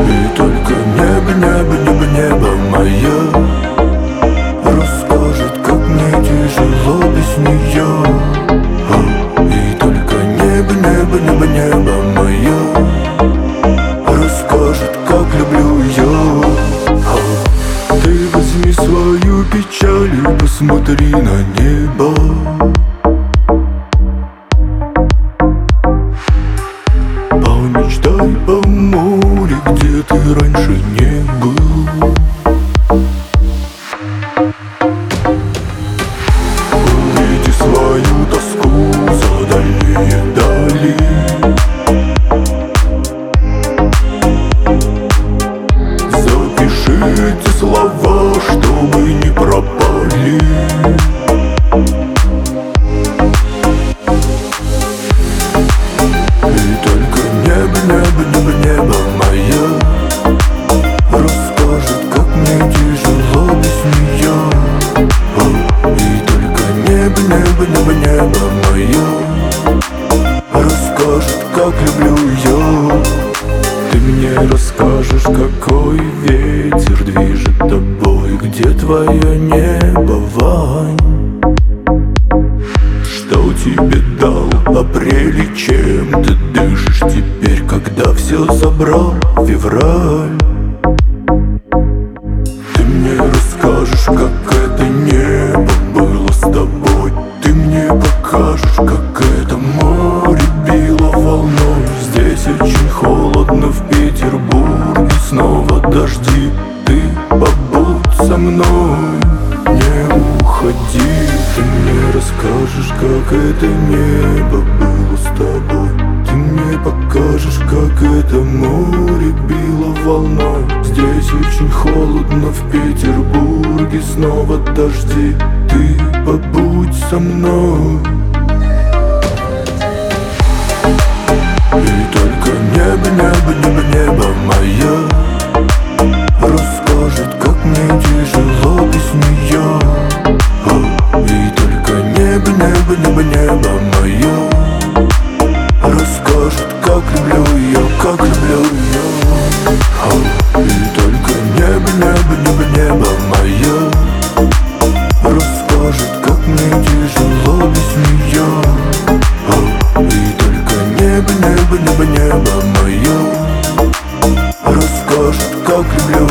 И только небо, небо, небо, небо мое расскажет, как мне тяжело без нее. И только небо, небо, небо, небо мое расскажет, как люблю ее. Ты возьми свою печаль и посмотри на небо. Помечтай о море, где ты раньше не был. Увиди свою тоску за дальние дали. Запиши эти слова, чтобы не пропали. И только небо, небо, небо, небо мое расскажет, как мне тяжело без нее. И только небо, небо, небо, небо мое расскажет, как люблю ее. Ты мне расскажешь, какой ветер движет тобой, где твое небо, Вань? Что тебе дал апрель и чем ты дышишь теперь, когда все забрал февраль? Ты мне расскажешь, как это небо было с тобой. Ты мне покажешь, как это море било волной. Здесь очень холодно, в Петербурге снова дожди. Ты побудь со мной, не уходи. Ты мне расскажешь, как это небо было с тобой. Ты мне покажешь, как это море било волной. Здесь очень холодно, в Петербурге снова дожди. Ты побудь со мной. И только небо, небо, небо, небо мое расскажет, как мне тяжело без нее. И только небо, небо, небо, небо мое расскажет, как люблю ее, как люблю ее. И только небо, небо, небо, небо мое расскажет, как мне тяжело без нее. И только небо, небо, небо, небо мое расскажет, как люблю